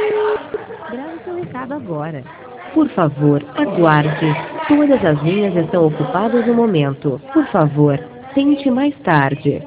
Grave seu recado agora. Por favor, aguarde. Todas as linhas estão ocupadas no momento. Por favor, tente mais tarde.